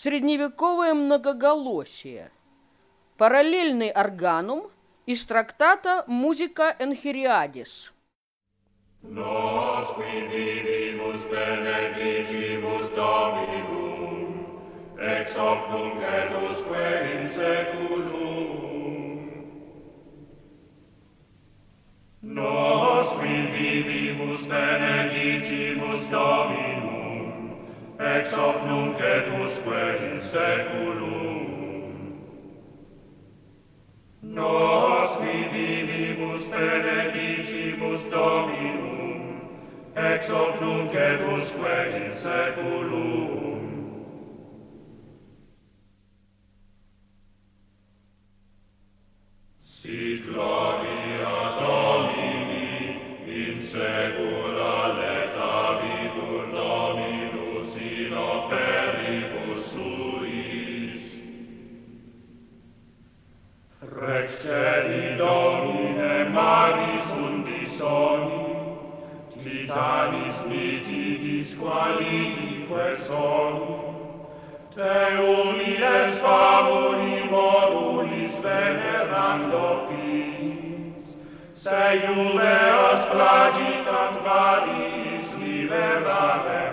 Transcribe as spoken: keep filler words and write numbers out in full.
Средневековое многоголосие. Параллельный органум из трактата «Musica Enchiriadis». Nos qui vivimus benedicibus Dominum, ex hoc nunc et usque in saeculum. Nos qui vivibus benedicibus Dominum, ex hoc nunc et usque in saeculum. Nos qui vivibus benedicibus Dominum, ex hoc nunc et usque in saeculum. Sit gloria Domini in saecula lectabitur Dominus in operibus suis. Rex celi Domine maris undisoni, titanis mitidis qualique soni, te unies famuli modulis venerando pis, se juveas flagitant variis liberare.